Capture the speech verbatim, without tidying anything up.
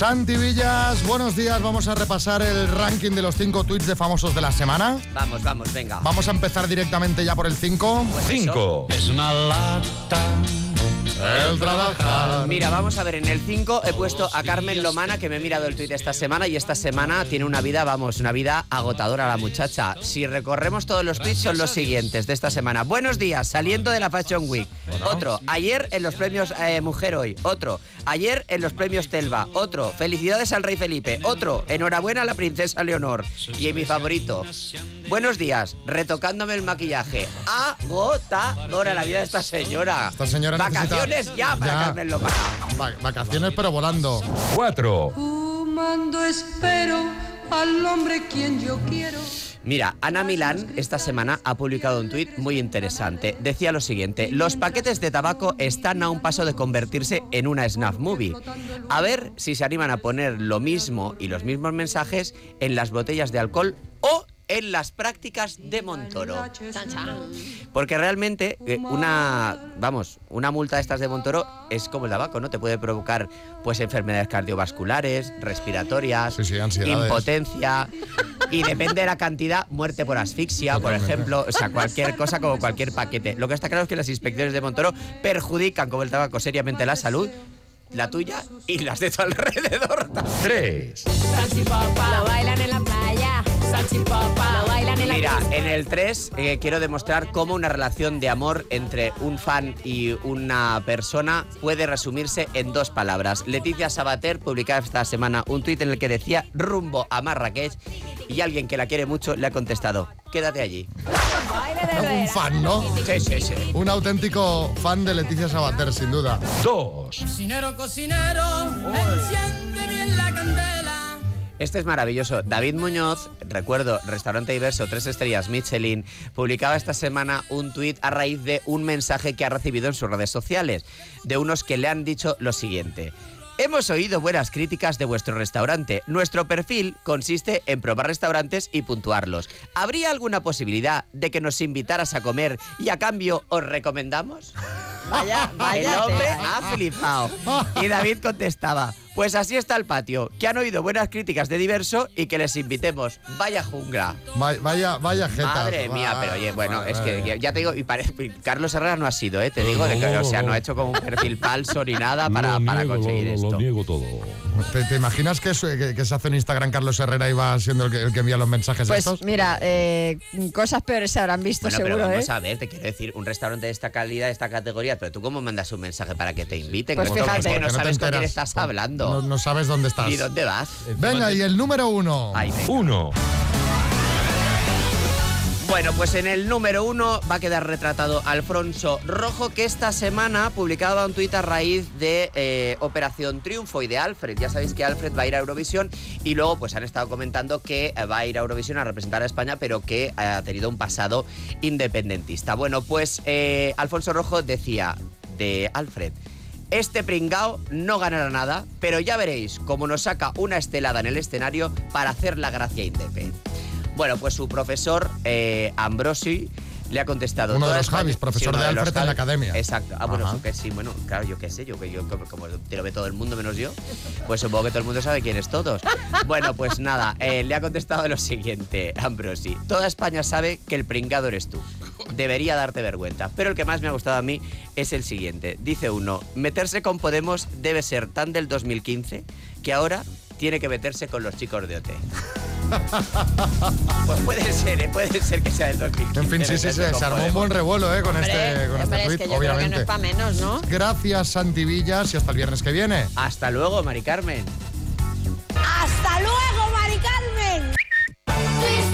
Santi Villas, buenos días. Vamos a repasar el ranking de los cinco tweets de famosos de la semana. Vamos, vamos, venga. Vamos a empezar directamente ya por el cinco. cinco. Es una lata. El trabajar. Mira, vamos a ver, en el cinco he puesto a Carmen Lomana, que me he mirado el tuit esta semana, y esta semana tiene una vida, vamos, una vida agotadora la muchacha. Si recorremos todos los tweets son los siguientes de esta semana. Buenos días, saliendo de la Fashion Week. Otro, ayer en los premios eh, Mujer Hoy. Otro, ayer en los premios Telva. Otro, felicidades al rey Felipe. Otro, enhorabuena a la princesa Leonor. Y en mi favorito, buenos días, retocándome el maquillaje. Agotadora la vida de esta señora. Esta señora Vacaciones necesita... ya para ya. Carmen Lomana. Va- vacaciones pero volando. cuatro. Fumando espero al hombre quien yo quiero. Mira, Ana Milán esta semana ha publicado un tuit muy interesante. Decía lo siguiente: los paquetes de tabaco están a un paso de convertirse en una snuff movie. A ver si se animan a poner lo mismo y los mismos mensajes en las botellas de alcohol o en las prácticas de Montoro. Porque realmente eh, una, vamos, una multa de estas de Montoro es como el tabaco, ¿no? Te puede provocar pues enfermedades cardiovasculares, respiratorias, Sí, sí, ansiedades. impotencia y depende de la cantidad, muerte por asfixia, Totalmente. por ejemplo, o sea, cualquier cosa como cualquier paquete. Lo que está claro es que las inspecciones de Montoro perjudican como el tabaco seriamente la salud, la tuya y las de tu alrededor. tres. Lo bailan en la playa. Lo bailan en la Mira, pista. en el tres eh, quiero demostrar cómo una relación de amor entre un fan y una persona puede resumirse en dos palabras. Leticia Sabater publicaba esta semana un tuit en el que decía rumbo a Marrakech y alguien que la quiere mucho le ha contestado: quédate allí. Baile de Un verano. fan, ¿no? Sí, sí, sí. Un auténtico fan de Leticia Sabater, sin duda. dos. Cocinero, cocinero, enciende bien la candela. Este es maravilloso. David Muñoz, recuerdo, Restaurante Diverso, tres estrellas Michelin, publicaba esta semana un tuit a raíz de un mensaje que ha recibido en sus redes sociales, de unos que le han dicho lo siguiente: hemos oído buenas críticas de vuestro restaurante. Nuestro perfil consiste en probar restaurantes y puntuarlos. ¿Habría alguna posibilidad de que nos invitaras a comer y a cambio os recomendamos? Vaya, El vaya. hombre tela, ha flipado. Y David contestaba: pues así está el patio, que han oído buenas críticas de Diverso y que les invitemos. Vaya jungla. Va- Vaya, vaya jetas. Madre mía, Va- pero oye, bueno, vale, es vale. que ya te digo, y parece, Carlos Herrera no ha sido, ¿eh? Te digo, de que, o sea, no ha hecho como un perfil falso ni nada para, Lo para niego, conseguir lo, esto. Lo niego todo. ¿Te, te imaginas que, eso- que, que se hace en Instagram Carlos Herrera y va siendo el que, el que envía los mensajes Pues estos? mira, eh, cosas peores se habrán visto Bueno, pero seguro, ¿eh? vamos a ver, te quiero decir, un restaurante de esta calidad, de esta categoría, pero tú cómo mandas un mensaje para que te inviten. Pues Que fíjate. que no Porque sabes te con quién enteras. estás No, hablando. no sabes dónde estás. Ni dónde vas. Venga, y el número uno. Ay, venga. uno. Bueno, pues en el número uno va a quedar retratado Alfonso Rojo, que esta semana publicaba un tuit a raíz de eh, Operación Triunfo y de Alfred. Ya sabéis que Alfred va a ir a Eurovisión y luego pues han estado comentando que eh, va a ir a Eurovisión a representar a España, pero que ha tenido un pasado independentista. Bueno, pues eh, Alfonso Rojo decía de Alfred: este pringao no ganará nada, pero ya veréis cómo nos saca una estelada en el escenario para hacer la gracia indepe. Bueno, pues su profesor, eh, Ambrosi, le ha contestado... Uno de toda los España- Javis, profesor uno de los Alfred en la Javis. academia. Exacto. Ah, bueno, Ajá. eso que sí, bueno, claro, yo qué sé, yo que yo como, como te lo ve todo el mundo menos yo, pues supongo que todo el mundo sabe quiénes todos. Bueno, pues nada, eh, le ha contestado lo siguiente, Ambrosi: toda España sabe que el pringado eres tú. Debería darte vergüenza. Pero el que más me ha gustado a mí es el siguiente. Dice uno: meterse con Podemos debe ser tan del dos mil quince que ahora tiene que meterse con los chicos de O T. Pues puede ser, ¿eh? Puede ser que sea del dos mil quince. En fin, sí, sí, meterse se, con se armó un Podemos. buen revuelo eh, con Hombre, este, con hombre, este es tuit, que yo obviamente. creo que no es para menos, ¿no? Gracias, Santi Villas, y hasta el viernes que viene. Hasta luego, Mari Carmen. ¡Hasta luego, Mari Carmen! Twist